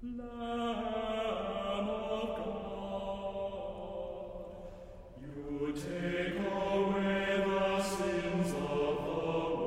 Lamb of God, you take away the sins of the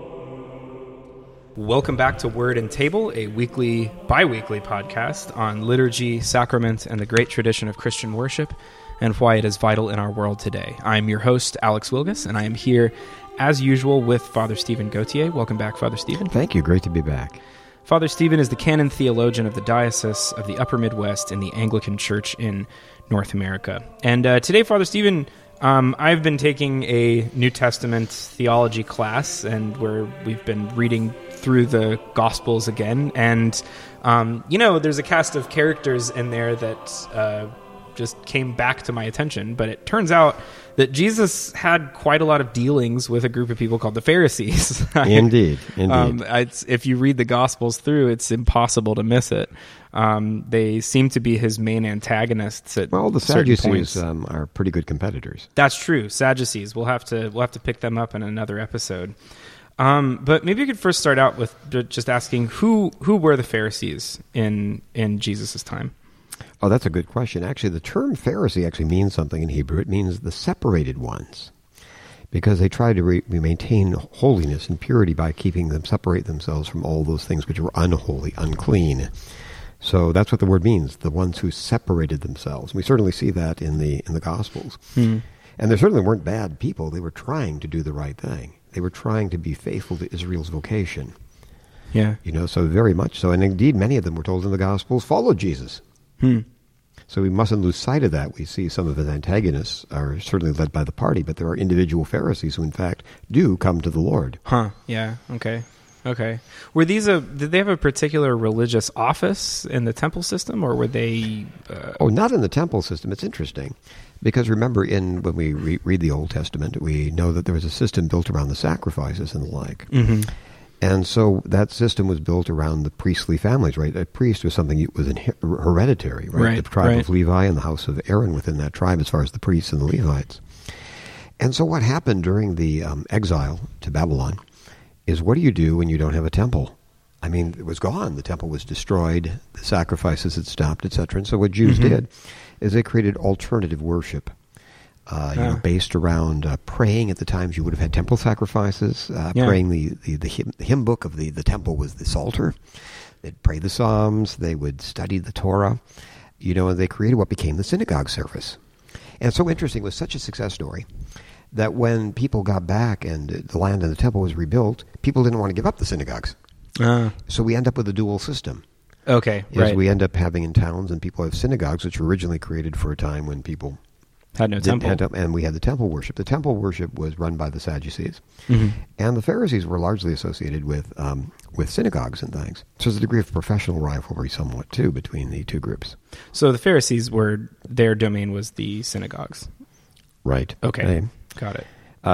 world. Welcome back to Word and Table, a bi-weekly podcast on liturgy, sacrament, and the great tradition of Christian worship, and why it is vital in our world today. I'm your host, Alex Wilgus, and I am here, as usual, with Father Stephen Gauthier. Welcome back, Father Stephen. Thank you. Great to be back. Father Stephen is the canon theologian of the Diocese of the Upper Midwest in the Anglican Church in North America. And today, Father Stephen, I've been taking a New Testament theology class, and where we've been reading through the Gospels again. And, there's a cast of characters in there that just came back to my attention. But it turns out that Jesus had quite a lot of dealings with a group of people called the Pharisees. Indeed. If you read the Gospels through, it's impossible to miss it. They seem to be his main antagonists at the certain Sadducees points. are pretty good competitors. That's true. Sadducees. We'll have to pick them up in another episode. But maybe you could first start out with just asking who were the Pharisees in Jesus' time? Oh, that's a good question. Actually, the term Pharisee actually means something in Hebrew. It means the separated ones, because they tried to maintain holiness and purity by separate themselves from all those things which were unholy, unclean. So that's what the word means, the ones who separated themselves. We certainly see that in the Gospels. And they certainly weren't bad people. They were trying to do the right thing. They were trying to be faithful to Israel's vocation. Yeah. So very much so. And indeed, many of them were told in the Gospels, follow Jesus. So we mustn't lose sight of that. We see some of his antagonists are certainly led by the party, but there are individual Pharisees who, in fact, do come to the Lord. Yeah. Okay. Were these did they have a particular religious office in the temple system, or were they? Not in the temple system. It's interesting, because remember, when we read the Old Testament, we know that there was a system built around the sacrifices and the like. Mm-hmm. And so that system was built around the priestly families, right? A priest was something that was hereditary, right? The tribe of Levi and the house of Aaron within that tribe, as far as the priests and the Levites. And so what happened during the exile to Babylon is, what do you do when you don't have a temple? I mean, it was gone. The temple was destroyed. The sacrifices had stopped, etc. And so what Jews did is they created alternative worship. Based around praying. At the times you would have had temple sacrifices. Praying the hymn book of the temple was the Psalter. They'd pray the Psalms. They would study the Torah. And they created what became the synagogue service. And it's so interesting. It was such a success story that when people got back and the land and the temple was rebuilt, people didn't want to give up the synagogues. So we end up with a dual system. Okay, right. We end up having in towns, and people have synagogues, which were originally created for a time when people had no temple. And we had the temple worship. The temple worship was run by the Sadducees. And the Pharisees were largely associated with synagogues and things. So there's a degree of professional rivalry somewhat, too, between the two groups. So the Pharisees their domain was the synagogues. Right. Okay. Got it.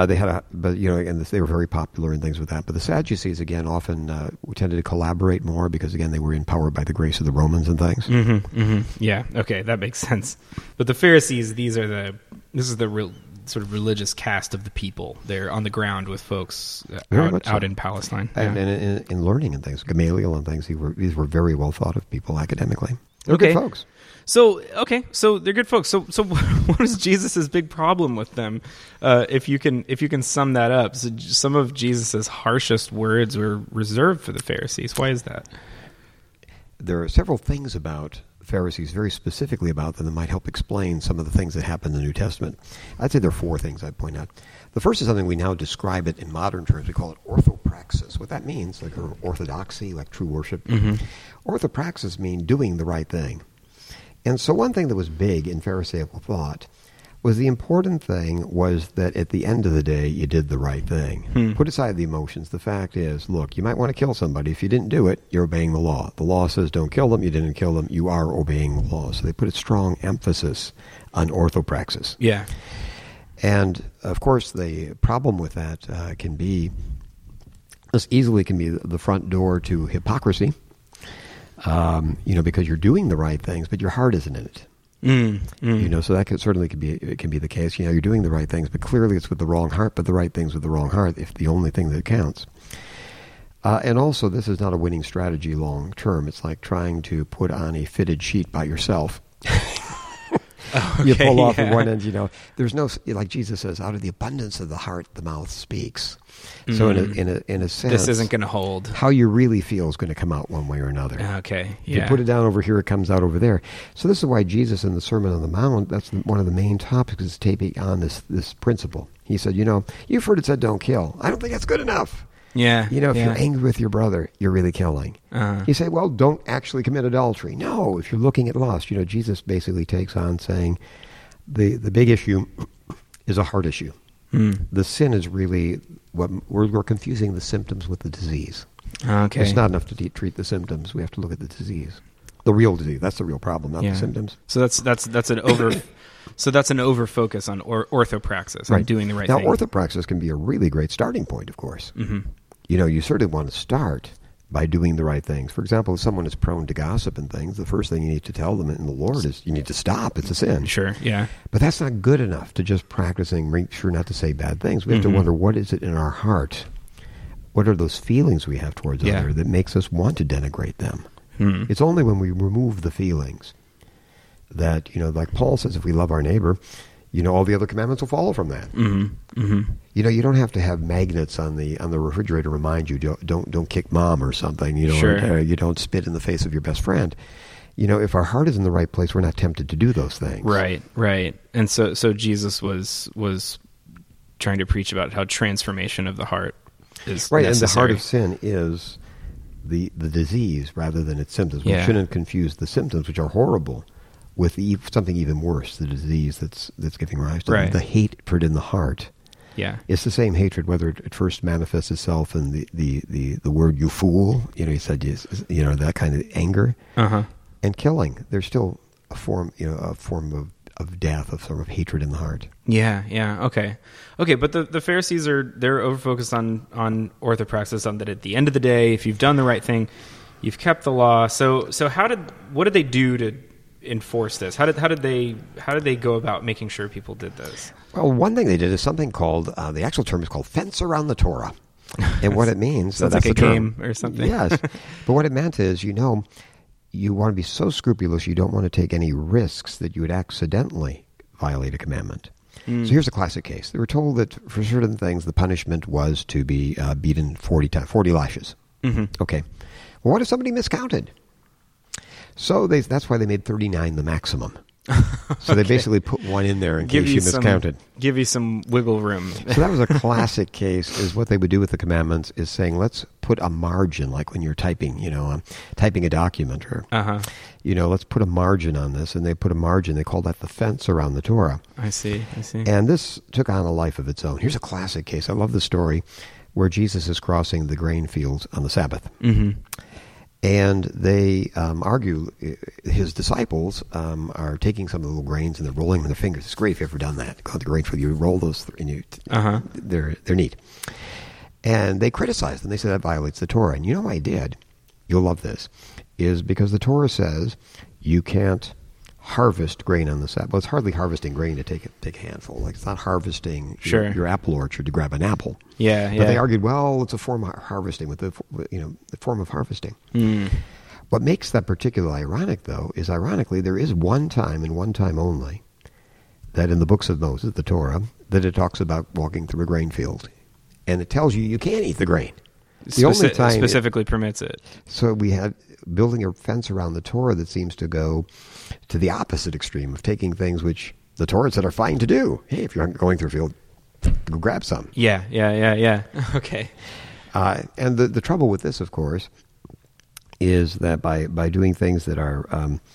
They were very popular and things with that. But the Sadducees, again, often tended to collaborate more because, again, they were empowered by the grace of the Romans and things. Yeah, okay, that makes sense. But the Pharisees, this is the real sort of religious caste of the people. They're on the ground with folks out in Palestine. And in learning and things, Gamaliel and things, these were very well thought of people academically. They're good folks. So they're good folks. So what is Jesus' big problem with them? If you can sum that up, so some of Jesus' harshest words were reserved for the Pharisees. Why is that? There are several things about Pharisees, very specifically about them, that might help explain some of the things that happen in the New Testament. I'd say there are four things I'd point out. The first is something we now describe it in modern terms. We call it orthopraxis. What that means, like orthodoxy, like true worship. Orthopraxis means doing the right thing. And so one thing that was big in Pharisaical thought was the important thing was that at the end of the day, you did the right thing. Put aside the emotions. The fact is, look, you might want to kill somebody. If you didn't do it, you're obeying the law. The law says don't kill them. You didn't kill them. You are obeying the law. So they put a strong emphasis on orthopraxis. Yeah. And, of course, the problem with that can be the front door to hypocrisy. Because you're doing the right things, but your heart isn't in it. So that can be the case. You're doing the right things, but clearly it's with the wrong heart, but the right things with the wrong heart, if the only thing that counts. And also, this is not a winning strategy long term. It's like trying to put on a fitted sheet by yourself. Okay, You pull off yeah. at one end, there's no, like Jesus says, out of the abundance of the heart, the mouth speaks. So in a sense, This isn't going to hold. how you really feel is going to come out one way or another. Okay, If you yeah. put it down over here, it comes out over there. So this is why Jesus in the Sermon on the Mount, that's one of the main topics, is taking on this principle. He said, you've heard it said don't kill. I don't think that's good enough. Yeah. If yeah. you're angry with your brother, you're really killing. Uh-huh. You say, well, don't actually commit adultery. No, if you're looking at lust, Jesus basically takes on saying the big issue is a heart issue. The sin is really what we're confusing the symptoms with the disease. Okay. It's not enough to treat the symptoms. We have to look at the disease, the real disease. That's the real problem, not the symptoms. So that's an over. So that's an over focus on orthopraxis, on doing the right now, thing. orthopraxis can be a really great starting point, of course. Mm-hmm. You certainly want to start by doing the right things. For example, if someone is prone to gossip and things, the first thing you need to tell them in the Lord is you need to stop. It's a sin. Sure, yeah. But that's not good enough to just practicing, make sure not to say bad things. We have to wonder, what is it in our heart? What are those feelings we have towards others that makes us want to denigrate them? It's only when we remove the feelings that, like Paul says, if we love our neighbor, all the other commandments will follow from that. You don't have to have magnets on the refrigerator to remind you don't kick mom or something. Sure. Or you don't spit in the face of your best friend. If our heart is in the right place, we're not tempted to do those things. Right. And so Jesus was trying to preach about how transformation of the heart is right. necessary. And the heart of sin is the disease rather than its symptoms. We shouldn't confuse the symptoms, which are horrible, with something even worse, the disease that's giving rise to the hatred in the heart. Yeah, it's the same hatred, whether it first manifests itself in the word "you fool." He said, that kind of anger and killing. There's still a form of death, of sort of hatred in the heart. Yeah. Okay. But the Pharisees they're overfocused on orthopraxis, on that at the end of the day, if you've done the right thing, you've kept the law. So what did they do to enforce this? How did they go about making sure people did this? Well, one thing they did is something called the actual term is called fence around the Torah, and what it means sounds that's like a the game term. or something. Yes, but what it meant is you want to be so scrupulous you don't want to take any risks that you would accidentally violate a commandment. So here's a classic case. They were told that for certain things the punishment was to be beaten 40 lashes. Okay, well, what if somebody miscounted? So that's why they made 39 the maximum. So they basically put one in there in case you miscounted. Give you some wiggle room. So that was a classic case, is what they would do with the commandments is saying, let's put a margin, like when you're typing, typing a document, or, let's put a margin on this. And they put a margin, they call that the fence around the Torah. I see. And this took on a life of its own. Here's a classic case. I love the story where Jesus is crossing the grain fields on the Sabbath. And they argue, his disciples are taking some of the little grains and they're rolling them in their fingers. It's great if you've ever done that. Go to the grain field, you roll those, and they're neat. And they criticize them. They say that violates the Torah. And you know why I did? You'll love this. Is because the Torah says you can't harvest grain on the Sabbath. Well, it's hardly harvesting grain to take a handful. Like, it's not harvesting your apple orchard to grab an apple. Yeah. But they argued, well, it's a form of harvesting, the form of harvesting. What makes that particularly ironic, though, is ironically there is one time and one time only that in the books of Moses, the Torah, that it talks about walking through a grain field, and it tells you can't eat the grain. The only time specifically permits it. So we have building a fence around the Torah that seems to go to the opposite extreme of taking things which the Torah said are fine to do. Hey, if you're going through a field, go grab some. Yeah. Okay. And the trouble with this, of course, is that by doing things that are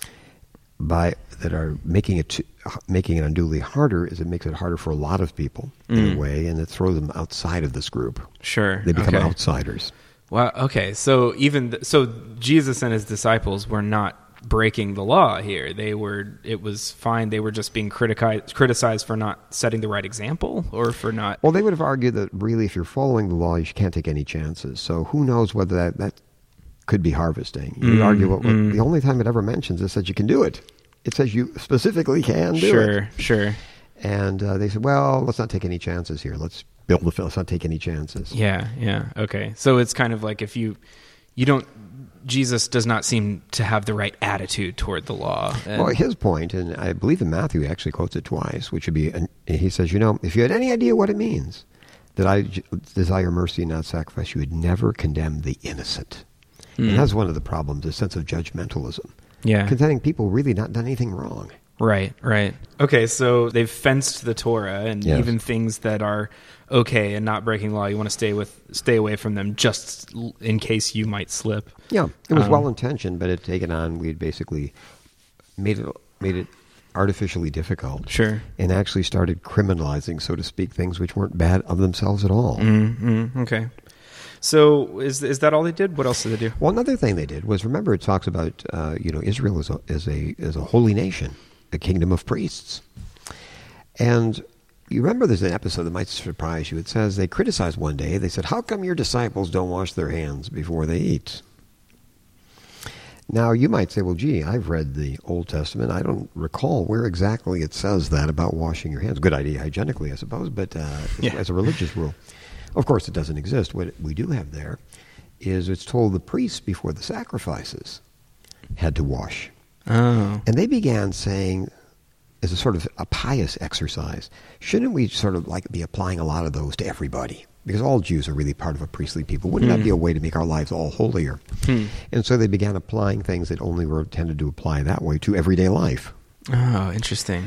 making it unduly harder, is it makes it harder for a lot of people in a way, and it throws them outside of this group. Sure, they become outsiders. Wow. Okay. So so Jesus and his disciples were not breaking the law here. It was fine. They were just being criticized for not setting the right example, or for not. Well, they would have argued that really, if you're following the law, you can't take any chances. So who knows whether that could be harvesting. You argue the only time it ever mentions is that you can do it. It says you specifically can do it. Sure. And they said, well, let's not take any chances here. Let's build the fence. Let's not take any chances. Yeah. Okay. So it's kind of like if you don't, Jesus does not seem to have the right attitude toward the law. Well, his point, and I believe in Matthew, he actually quotes it twice, which would be, he says, if you had any idea what it means, that I desire mercy and not sacrifice, you would never condemn the innocent. And that's one of the problems, a sense of judgmentalism. Yeah. Contending people really not done anything wrong. Right. Okay, so they've fenced the Torah, and Yes. even things that are okay and not breaking law, you want to stay away from them just in case you might slip. Yeah, it was well-intentioned, but it taken on, we'd basically made it artificially difficult. Sure. And actually started criminalizing, so to speak, things which weren't bad of themselves at all. Okay. So is that all they did? What else did they do? Well, another thing they did was, remember, it talks about Israel is a holy nation, a kingdom of priests, and you remember there's an episode that might surprise you. It says they criticized one day. They said, "How come your disciples don't wash their hands before they eat?" Now you might say, "Well, gee, I've read the Old Testament. I don't recall where exactly it says that about washing your hands." Good idea hygienically, I suppose, but as a religious rule. Of course, it doesn't exist. What we do have there is it's told the priests before the sacrifices had to wash. Oh. And they began saying, as a sort of a pious exercise, shouldn't we sort of like be applying a lot of those to everybody? Because all Jews are really part of a priestly people. Wouldn't that be a way to make our lives all holier? And so they began applying things that only were intended to apply that way to everyday life. Oh, interesting.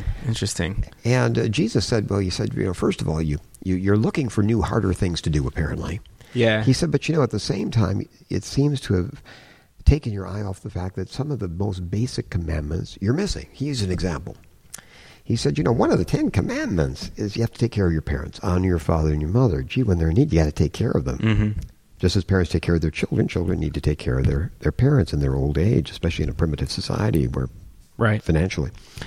And Jesus said, well, first of all, you're looking for new, harder things to do, apparently. Yeah. He said, but at the same time, it seems to have taken your eye off the fact that some of the most basic commandments you're missing. He used an example. He said, one of the 10 Commandments is you have to take care of your parents, honor your father and your mother. Gee, when they're in need, you got to take care of them. Mm-hmm. Just as parents take care of their children, children need to take care of their parents in their old age, especially in a primitive society where financially.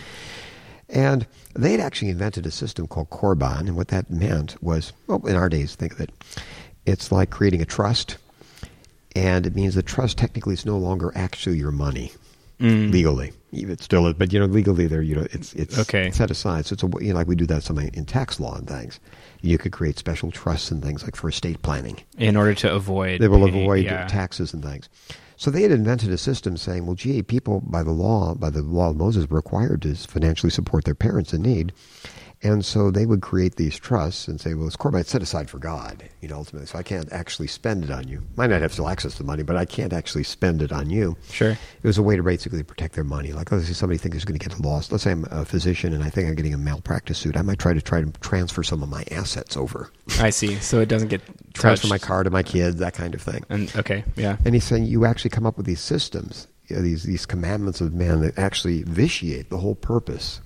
And they had actually invented a system called Korban, and what that meant was, well, in our days, think of it, it's like creating a trust, and it means the trust technically is no longer actually your money, legally. It still is, but legally, it's okay. set aside. So it's like we do that in tax law and things. You could create special trusts and things like for estate planning in order to avoid. They will avoid taxes and things. So they had invented a system saying, well, gee, people by the law of Moses were required to financially support their parents in need. And so they would create these trusts and say, well, it's Korban, it's set aside for God, ultimately. So I can't actually spend it on you. Might not have still access to the money, but I can't actually spend it on you. Sure. It was a way to basically protect their money. Like, let's say somebody thinks is going to get lost. Let's say I'm a physician and I think I'm getting a malpractice suit. I might try to transfer some of my assets over. I see. So it doesn't get transfer my car to my kids, that kind of thing. And okay, yeah. And he's saying you actually come up with these systems, these commandments of man that actually vitiate the whole purpose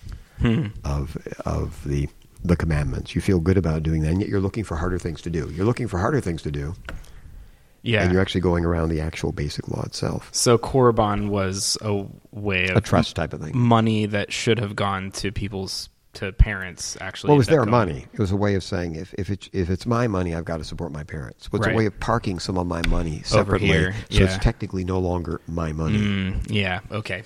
of the commandments. You feel good about doing that, and yet you're looking for harder things to do. Yeah. And you're actually going around the actual basic law itself. So Korban was a way of... a trust type of thing. Money that should have gone to parents, actually. Well, it was their money. It was a way of saying, if it's my money, I've got to support my parents. But it's a way of parking some of my money separately. Over here. So it's technically no longer my money. Yeah, okay.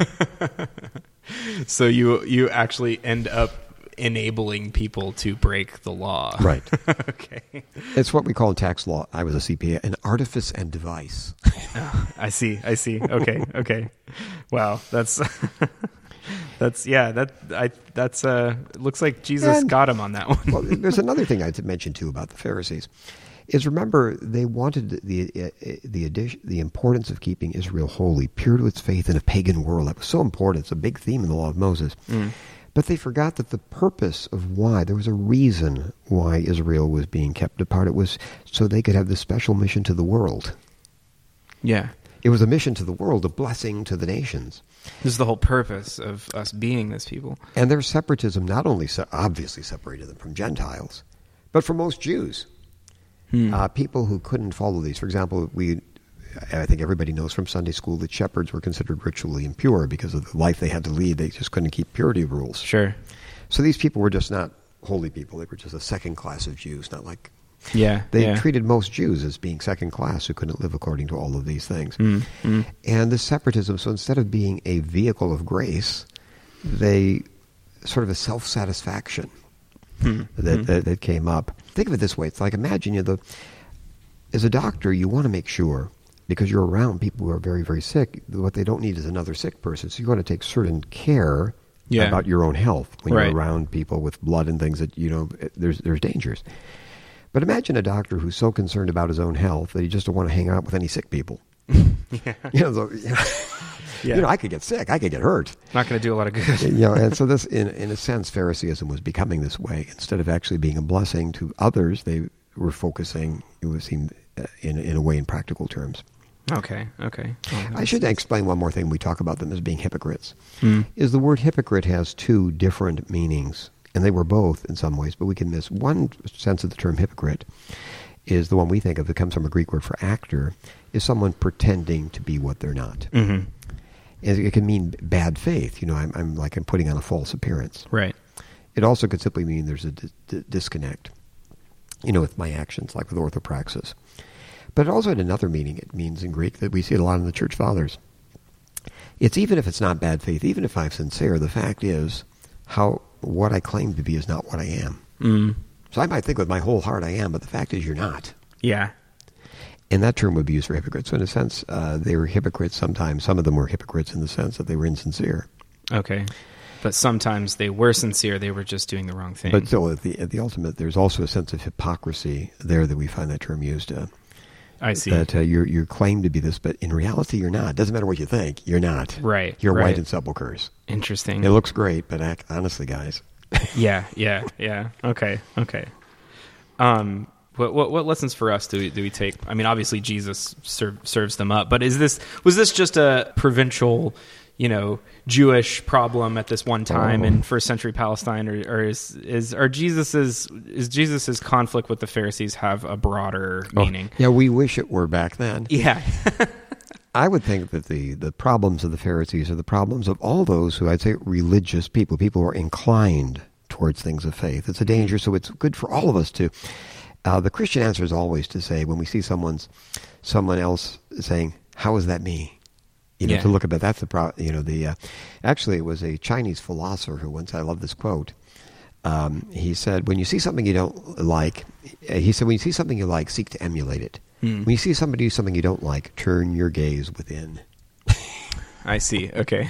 So you actually end up enabling people to break the law. Right. Okay. It's what we call in tax law, I was a CPA, an artifice and device. Oh, I see. Okay. Wow, that's looks like Jesus got him on that one. Well, there's another thing I'd mention too about the Pharisees. Is remember they wanted the importance of keeping Israel holy, pure to its faith in a pagan world. That was so important. It's a big theme in the law of Moses. But they forgot that the purpose of why, there was a reason why Israel was being kept apart. It was so they could have this special mission to the world. Yeah. It was a mission to the world, a blessing to the nations. This is the whole purpose of us being this people. And their separatism not only obviously separated them from Gentiles, but from most Jews. People who couldn't follow these. For example, I think everybody knows from Sunday school that shepherds were considered ritually impure because of the life they had to lead. They just couldn't keep purity rules. Sure. So these people were just not holy people. They were just a second class of Jews, not like... They treated most Jews as being second class who couldn't live according to all of these things. And the separatism, so instead of being a vehicle of grace, they sort of a self-satisfaction. that came up. Think of it this way. It's like, imagine as a doctor, you want to make sure, because you're around people who are very, very sick, what they don't need is another sick person. So you want to take certain care about your own health when you're around people with blood and things that, there's dangers. But imagine a doctor who's so concerned about his own health that he just don't want to hang out with any sick people. I could get sick. I could get hurt. Not going to do a lot of good. And so this, in a sense, Phariseeism was becoming this way. Instead of actually being a blessing to others, they were focusing, it would seem, in a way, in practical terms. Okay. I should explain one more thing. We talk about them as being hypocrites. Is the word hypocrite has two different meanings, and they were both in some ways, but we can miss one sense of the term hypocrite is the one we think of. It comes from a Greek word for actor, is someone pretending to be what they're not. Mm-hmm. It can mean bad faith. I'm putting on a false appearance. Right. It also could simply mean there's a disconnect, with my actions, like with orthopraxis. But it also had another meaning. It means in Greek that we see it a lot in the Church Fathers. It's even if it's not bad faith, even if I'm sincere, the fact is what I claim to be is not what I am. Mm. So I might think with my whole heart I am, but the fact is you're not. Yeah. And that term would be used for hypocrites. So in a sense, they were hypocrites sometimes. Some of them were hypocrites in the sense that they were insincere. Okay. But sometimes they were sincere. They were just doing the wrong thing. But still, at the ultimate, there's also a sense of hypocrisy there that we find that term used. I see. That you claim to be this, but in reality you're not. Doesn't matter what you think. You're not. Right. You're white in sepulchres. Interesting. It looks great, but honestly, guys. Yeah. Okay. What lessons for us do we take? I mean, obviously Jesus serves them up, but was this just a provincial, Jewish problem at this one time in first century Palestine, or is Jesus's conflict with the Pharisees have a broader meaning? Yeah, we wish it were back then. Yeah. I would think that the problems of the Pharisees are the problems of all those who I'd say religious people who are inclined towards things of faith. It's a danger, so it's good for all of us to. The Christian answer is always to say, when we see someone else saying, "How is that me?" To look at that. That's the problem. Actually, it was a Chinese philosopher who once, I love this quote. He said, "When you see something you don't like," when you see something you like, seek to emulate it. When you see somebody do something you don't like, turn your gaze within. I see. Okay.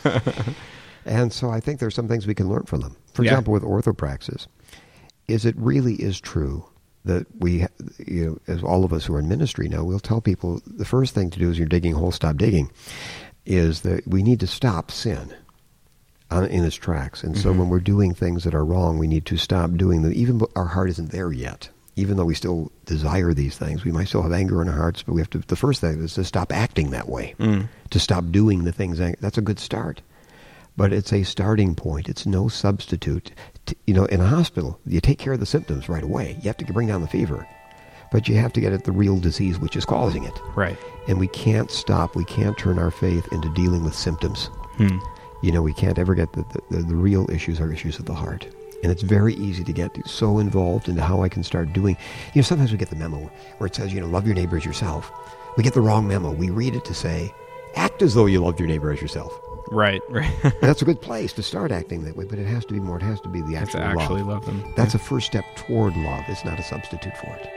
And so I think there's some things we can learn from them. For example, with orthopraxis, it really is true that we, as all of us who are in ministry now, we'll tell people the first thing to do is you're digging a hole, stop digging, is that we need to stop sin in its tracks. And so when we're doing things that are wrong, we need to stop doing them, even though our heart isn't there yet. Even though we still desire these things, we might still have anger in our hearts, but we have to. The first thing is to stop acting that way, to stop doing the things. That's a good start. But it's a starting point. It's no substitute. In a hospital, you take care of the symptoms right away. You have to bring down the fever. But you have to get at the real disease which is causing it. Right. And we can't stop. We can't turn our faith into dealing with symptoms. We can't ever get the real issues are issues of the heart. And it's very easy to get so involved into how I can start doing. Sometimes we get the memo where it says, love your neighbor as yourself. We get the wrong memo. We read it to say, act as though you loved your neighbor as yourself. Right. That's a good place to start acting that way, but it has to be more. It has to be the actual love. To actually love them. That's a first step toward love. It's not a substitute for it.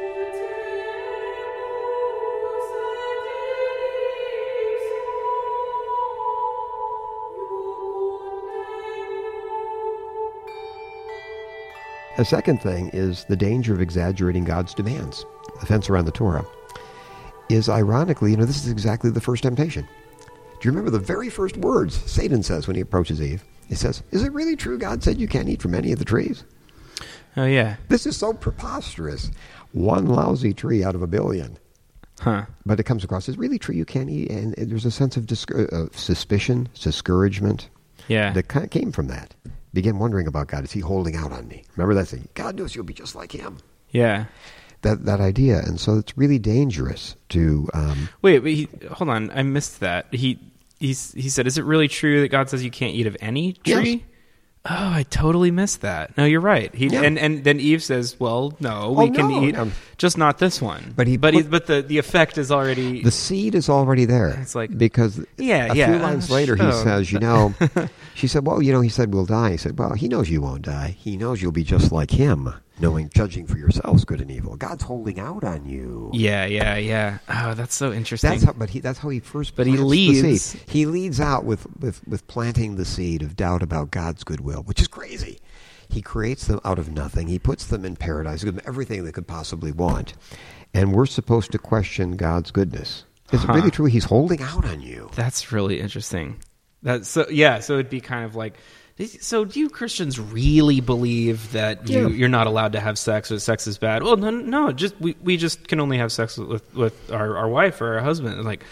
A second thing is the danger of exaggerating God's demands. The fence around the Torah is ironically, this is exactly the first temptation. Do you remember the very first words Satan says when he approaches Eve? He says, "Is it really true God said you can't eat from any of the trees?" Oh, yeah. This is so preposterous. One lousy tree out of a billion. Huh. But it comes across as really true you can't eat, and there's a sense of suspicion, discouragement that kind of came from that. Begin wondering about God. Is he holding out on me? Remember that thing? God knows you'll be just like him. Yeah. That idea. And so it's really dangerous to... Wait, hold on. I missed that. He said, is it really true that God says you can't eat of any tree? Yes. Oh, I totally missed that. No, you're right. Yeah. And then Eve says, "Well, no, we can eat, just not this one." But the effect is already, the seed is already there. It's like, because a few lines later he says, she said, "Well, he said we'll die." He said, "Well, he knows you won't die. He knows you'll be just like him, judging for yourselves good and evil. God's holding out on you." Yeah. Oh, that's so interesting. That's how he first. But he leads. The seed. He leads out with planting the seed of doubt about God's goodwill, which is crazy. He creates them out of nothing. He puts them in paradise, gives them everything they could possibly want, and we're supposed to question God's goodness. Is it really true? He's holding out on you. That's really interesting. So it'd be kind of like, so do you Christians really believe that you're not allowed to have sex, or sex is bad? Well, no, just we just can only have sex with our wife or our husband. Like,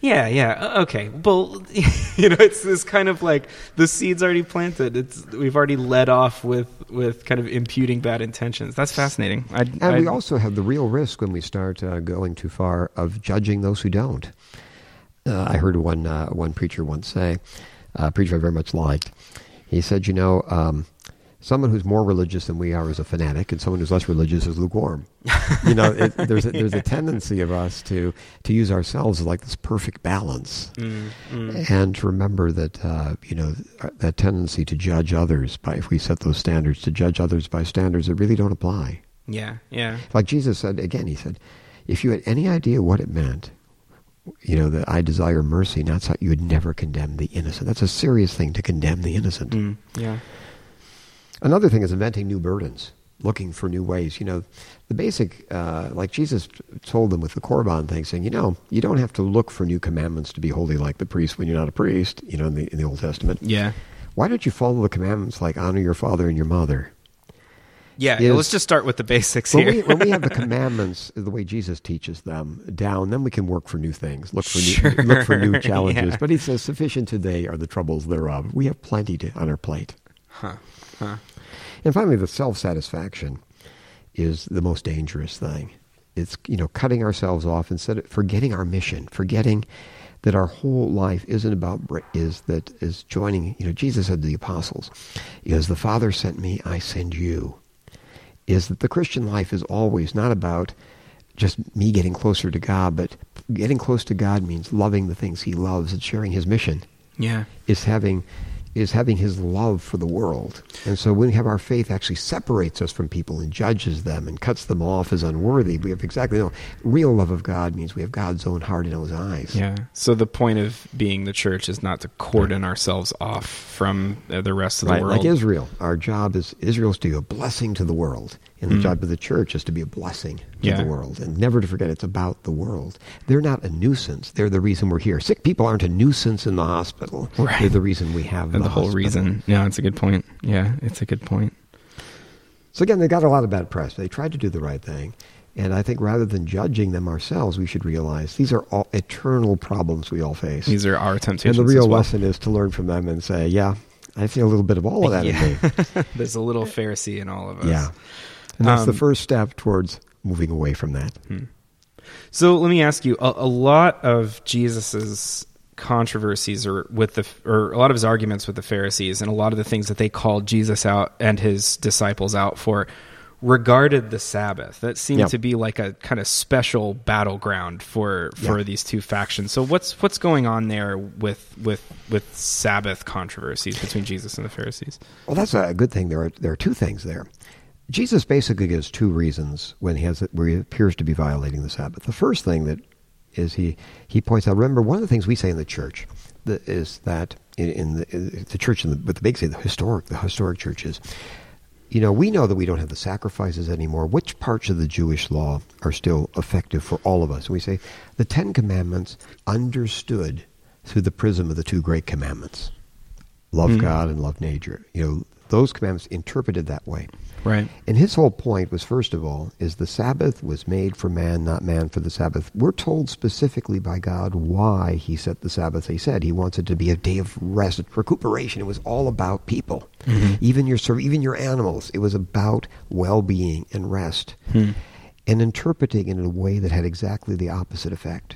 okay. Well, it's this kind of like the seed's already planted. We've already led off with kind of imputing bad intentions. That's fascinating. We also have the real risk when we start going too far of judging those who don't. I heard one preacher once say, a preacher I very much liked. He said, someone who's more religious than we are is a fanatic, and someone who's less religious is lukewarm. There's a tendency of us to use ourselves as like this perfect balance, and to remember that that tendency to judge others if we set those standards, to judge others by standards that really don't apply. Yeah. Like Jesus said again. He said, if you had any idea what it meant, that I desire mercy, not so you would never condemn the innocent. That's a serious thing, to condemn the innocent. Yeah. Another thing is inventing new burdens, looking for new ways. The basic, like Jesus told them with the Korban thing, saying, you don't have to look for new commandments to be holy like the priest when you're not a priest, in the Old Testament. Yeah. Why don't you follow the commandments like honor your father and your mother? Yeah, let's just start with the basics here. When we have the commandments the way Jesus teaches them down, then we can work for new things, look for new challenges. Yeah. But he says, sufficient today are the troubles thereof. We have plenty on our plate. And finally, the self-satisfaction is the most dangerous thing. It's, cutting ourselves off instead of forgetting our mission, forgetting that our whole life is joining. Jesus said to the apostles, "As the Father sent me, I send you." Is that the Christian life is always not about just me getting closer to God, but getting close to God means loving the things he loves and sharing his mission. Yeah. Is having his love for the world. And so when we have our faith actually separates us from people and judges them and cuts them off as unworthy, we have real love of God means we have God's own heart in his eyes. Yeah. So the point of being the church is not to cordon ourselves off from the rest of the world. Like Israel. Our job is to be a blessing to the world. And the job of the church is to be a blessing to the world. And never to forget it's about the world. They're not a nuisance. They're the reason we're here. Sick people aren't a nuisance in the hospital. Right. They're the reason we have the whole reason. Yeah, it's a good point. Yeah, it's a good point. So again, they got a lot of bad press. They tried to do the right thing. And I think rather than judging them ourselves, we should realize these are all eternal problems we all face. These are our temptations. And the real lesson is to learn from them and say, I see a little bit of all of that in me. There's a little Pharisee in all of us. Yeah. And that's the first step towards moving away from that. So let me ask you, a lot of Jesus's controversies or a lot of his arguments with the Pharisees and a lot of the things that they called Jesus out and his disciples out for regarded the Sabbath. That seemed to be like a kind of special battleground for these two factions. So what's going on there with Sabbath controversies between Jesus and the Pharisees? Well, that's a good thing. There are two things there. Jesus basically gives two reasons where he appears to be violating the Sabbath. The first thing that is he points out. Remember, one of the things we say in the church is that in the church, but the big say the historic churches, we know that we don't have the sacrifices anymore. Which parts of the Jewish law are still effective for all of us? And we say the Ten Commandments understood through the prism of the two great commandments: love God and love neighbor. Those commandments interpreted that way. Right. And his whole point was, first of all, is the Sabbath was made for man, not man for the Sabbath. We're told specifically by God why he set the Sabbath. He said he wants it to be a day of rest, recuperation. It was all about people, even your animals. It was about well-being and rest, and interpreting it in a way that had exactly the opposite effect.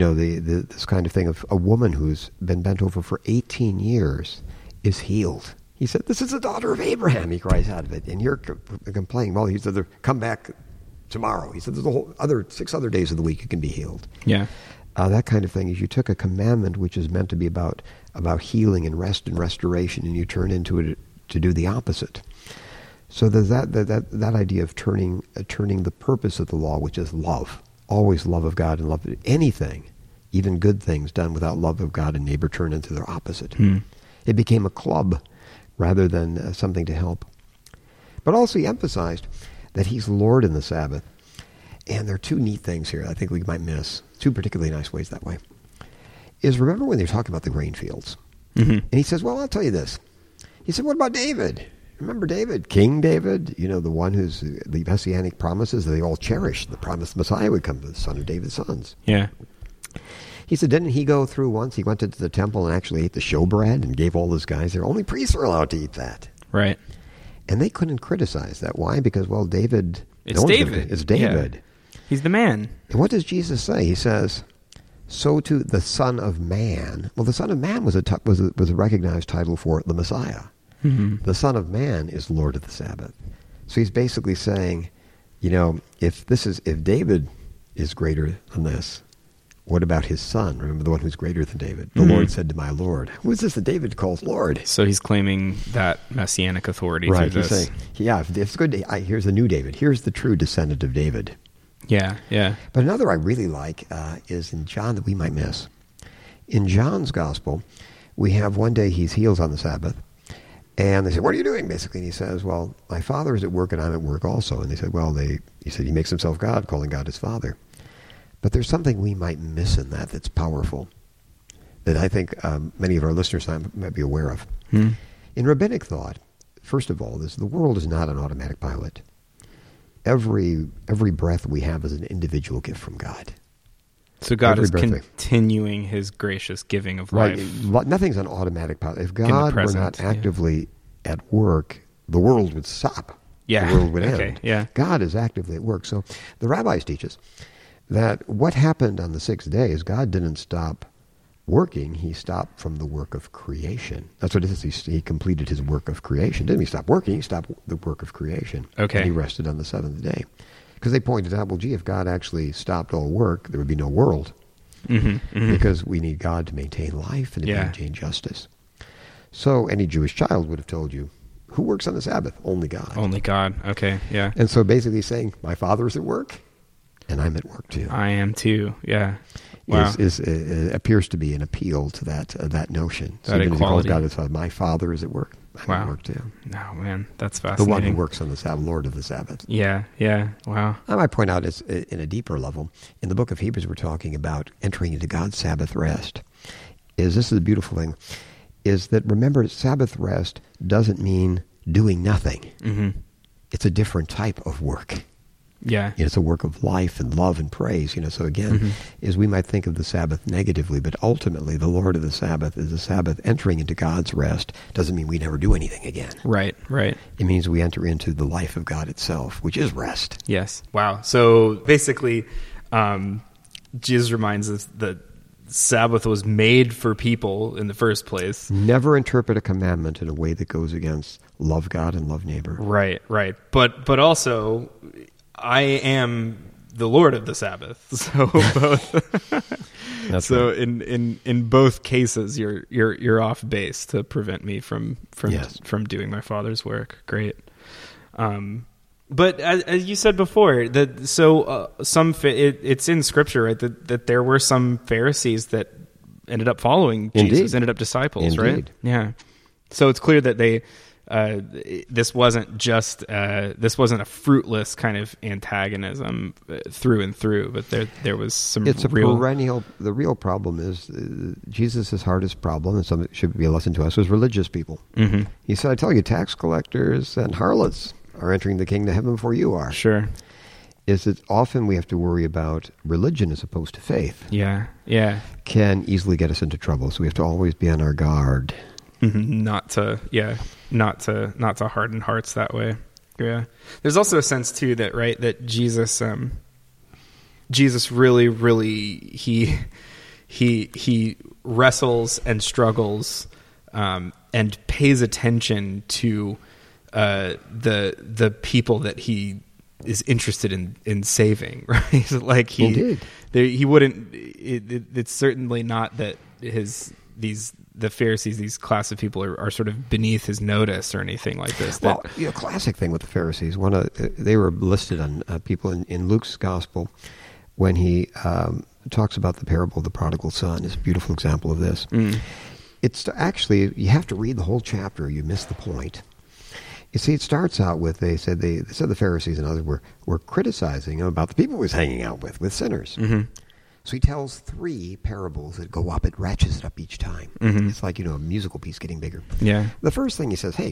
This kind of thing of a woman who's been bent over for 18 years is healed. He said, "This is the daughter of Abraham," he cries out of it. And you're complaining. Well, he said, "Come back tomorrow." He said, "There's a whole 6 other days of the week it can be healed." Yeah. That kind of thing is you took a commandment which is meant to be about healing and rest and restoration, and you turn into it to do the opposite. So there's that idea of turning the purpose of the law, which is love, always love of God and love of anything, even good things done without love of God and neighbor, turn into their opposite. It became a club rather than something to help. But also he emphasized that he's Lord in the Sabbath. And there are 2 neat things here I think we might miss, 2 particularly nice ways that way. Is remember when they're talking about the grain fields? And he says, well, I'll tell you this. He said, what about David? Remember David? King David? You know, the one who's the messianic promises that they all cherished. The promised Messiah would come, the son of David's sons. Yeah. He said, didn't he go through once? He went into the temple and actually ate the showbread and gave all his guys there. Only priests are allowed to eat that. Right. And they couldn't criticize that. Why? Because, well, David... It's David. It's David. Yeah. He's the man. And what does Jesus say? He says, so to the Son of Man. Well, the Son of Man was a recognized title for the Messiah. The Son of Man is Lord of the Sabbath. So he's basically saying, you know, if David is greater than this, what about his son? Remember the one who's greater than David? The Lord said to my Lord. Who is this that David calls Lord? So he's claiming that messianic authority right, through he's this. saying, yeah, if it's good. Here's the new David. Here's the true descendant of David. Yeah, yeah. But another I really like is in John that we might miss. In John's Gospel, we have one day he heals on the Sabbath. And they say, what are you doing, basically? And he says, well, my Father is at work and I'm at work also. And they said, well, he said he makes himself God, calling God his Father. But there's something we might miss in that's powerful, that I think many of our listeners might be aware of. In rabbinic thought, first of all, the world is not an automatic pilot. Every breath we have is an individual gift from God. So God is continuing his gracious giving of life. Right. Nothing's an automatic pilot. If God were not actively at work, the world would stop. Yeah. The world would end. Yeah. God is actively at work. So the rabbis teach us that what happened on the 6th day is God didn't stop working. He stopped from the work of creation. That's what it is. He completed his work of creation. Didn't he stop working? He stopped the work of creation. Okay. And he rested on the 7th day. Because they pointed out, well, gee, if God actually stopped all work, there would be no world. Because we need God to maintain life and to maintain justice. So any Jewish child would have told you, who works on the Sabbath? Only God. Only God. Okay, yeah. And so basically saying, my Father is at work, and I'm at work too. I am too, yeah. Wow. Appears to be an appeal to that notion. That so equality. God is Father. My Father is at work. I'm at work too. Oh, man, that's fascinating. The one who works on the Sabbath, Lord of the Sabbath. Yeah, wow. I might point out, in a deeper level, in the book of Hebrews, we're talking about entering into God's Sabbath rest. This is the beautiful thing, is that, remember, Sabbath rest doesn't mean doing nothing. It's a different type of work. Yeah. It's a work of life and love and praise. So again, is we might think of the Sabbath negatively, but ultimately the Lord of the Sabbath is the Sabbath. Entering into God's rest doesn't mean we never do anything again. Right. It means we enter into the life of God itself, which is rest. Yes. Wow. So basically, Jesus reminds us that Sabbath was made for people in the first place. Never interpret a commandment in a way that goes against love God and love neighbor. Right. But also, I am the Lord of the Sabbath. So both. That's so right. in both cases, you're off base to prevent me from doing my Father's work. Great. But as you said before, it's in Scripture, right? That there were some Pharisees that ended up following Jesus, ended up disciples, right? Yeah. So it's clear that this wasn't a fruitless kind of antagonism through and through, but there was some. It's a perennial. The real problem is Jesus' hardest problem, and something that should be a lesson to us, was religious people. He said, "I tell you, tax collectors and harlots are entering the kingdom of heaven before you are." Sure. Is that often we have to worry about religion as opposed to faith. Yeah. Can easily get us into trouble, so we have to always be on our guard. Not to harden hearts that way. Yeah. There's also a sense too that Jesus really he wrestles and struggles and pays attention to the people that he is interested in saving, right? Like Indeed. he wouldn't. It's certainly not that the Pharisees, these class of people, are sort of beneath his notice or anything like this. Well, classic thing with the Pharisees. They were listed on people in Luke's gospel when he talks about the parable of the prodigal son. Is a beautiful example of this. It's actually, you have to read the whole chapter, or you miss the point. You see, it starts out with they said the Pharisees and others were criticizing him about the people he was hanging out with sinners. So he tells 3 parables that go up. It ratchets it up each time. It's like, a musical piece getting bigger. Yeah. The first thing he says, hey,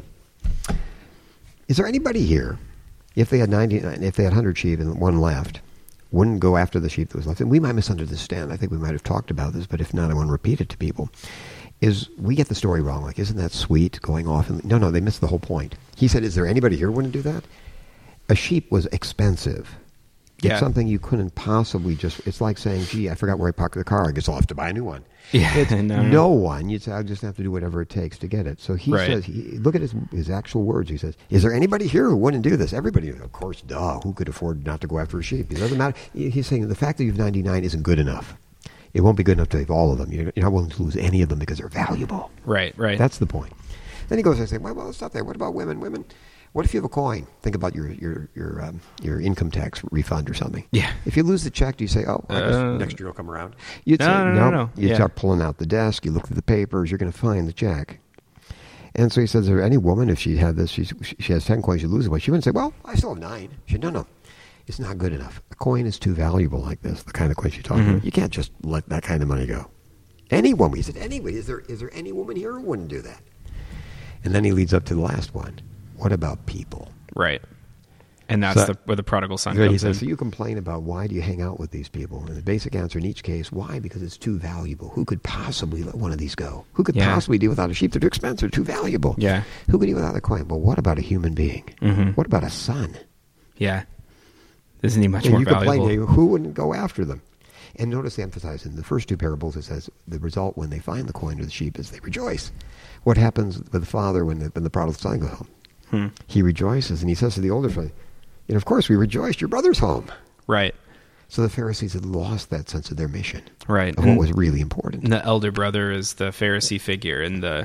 is there anybody here, if they had 100 sheep and one left, wouldn't go after the sheep that was left? And we might misunderstand. I think we might have talked about this, but if not, I want to repeat it to people. Is we get the story wrong. Like, isn't that sweet going off? No, they missed the whole point. He said, is there anybody here who wouldn't do that? A sheep was expensive. It's something you couldn't possibly it's like saying, gee, I forgot where I parked the car. I guess I'll have to buy a new one. Yeah, no one. You'd say, I'll just have to do whatever it takes to get it. So he says, look at his actual words. He says, is there anybody here who wouldn't do this? Everybody, of course, who could afford not to go after a sheep? It doesn't matter. He's saying the fact that you have 99 isn't good enough. It won't be good enough to have all of them. You're not willing to lose any of them because they're valuable. Right. That's the point. Then he goes and says, well, let's stop there. What about women? Women, what if you have a coin? Think about your income tax refund or something. Yeah. If you lose the check, do you say, oh, I guess next year will come around? You'd say, no. You start pulling out the desk. You look through the papers. You're going to find the check. And so he says, is there any woman, if she had this, she has 10 coins, you lose one. She wouldn't say, well, I still have 9. She said, no. It's not good enough. A coin is too valuable like this, the kind of coins you're talking about. You can't just let that kind of money go. Any woman, he said, anyway, is there any woman here who wouldn't do that? And then he leads up to the last one. What about people? Right. And that's where the prodigal son comes he says, in. so you complain about why do you hang out with these people? And the basic answer in each case, why? Because it's too valuable. Who could possibly let one of these go? Who could possibly deal without a sheep? They're too expensive, too valuable. Yeah. Who could deal without a coin? But what about a human being? What about a son? Yeah. Isn't he much more valuable? Complain, who wouldn't go after them? And notice they emphasize in the first 2 parables, it says the result when they find the coin or the sheep is they rejoice. What happens with the father when the prodigal son goes home? He rejoices, and he says to the older son, of course we rejoiced, your brother's home. Right. So the Pharisees had lost that sense of their mission. Right. Of what was really important. And the elder brother is the Pharisee figure in the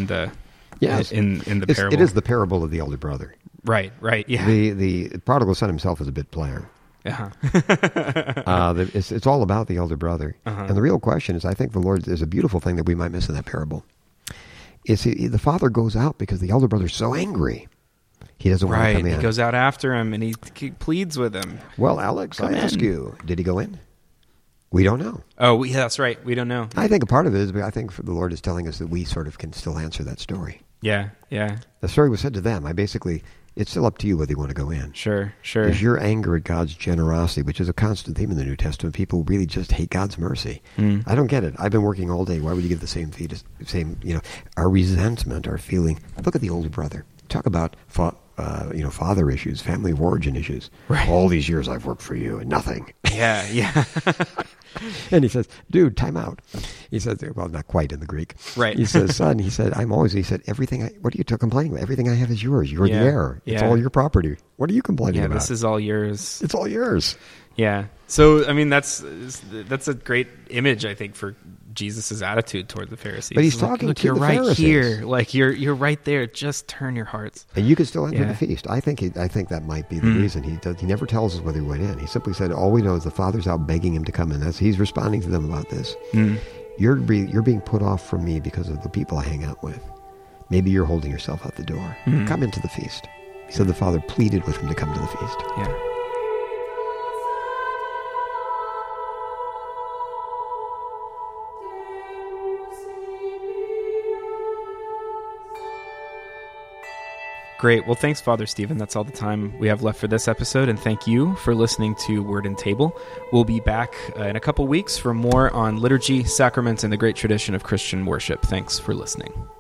Yes. in the parable. It is the parable of the elder brother. Right, yeah. The prodigal son himself is a bit player. It's all about the elder brother. And the real question is, I think the Lord, there's a beautiful thing that we might miss in that parable. Is the father goes out because the elder brother's so angry. He doesn't want to come in. He goes out after him and he pleads with him. Well, Alex, I ask you, did he go in? We don't know. Oh, yeah, that's right. We don't know. I think a part of it is, I think the Lord is telling us that we sort of can still answer that story. Yeah. The story was said to them. It's still up to you whether you want to go in. Sure. Is your anger at God's generosity, which is a constant theme in the New Testament, people really just hate God's mercy. I don't get it. I've been working all day. Why would you give the same our resentment, our feeling? Look at the older brother. Talk about father issues, family of origin issues. Right. All these years I've worked for you and nothing. Yeah. And he says, dude, time out. He says, well, not quite in the Greek. Right. He says, son, he said, everything, what are you complaining about? Everything I have is yours. You're the heir. It's all your property. What are you complaining about? Yeah, this is all yours. It's all yours. Yeah. So, I mean, that's a great image, I think, for Jesus' attitude toward the Pharisees. But he's talking to you're the right Pharisees. Here. Like, you're right there. Just turn your hearts. And you can still enter the feast. I think that might be the reason. He never tells us whether he went in. He simply said, all we know is the Father's out begging him to come in. He's responding to them about this. You're being put off from me because of the people I hang out with. Maybe you're holding yourself out the door. Come into the feast. He said the Father pleaded with him to come to the feast. Yeah. Great. Well, thanks, Father Stephen. That's all the time we have left for this episode, and thank you for listening to Word and Table. We'll be back in a couple weeks for more on liturgy, sacraments, and the great tradition of Christian worship. Thanks for listening.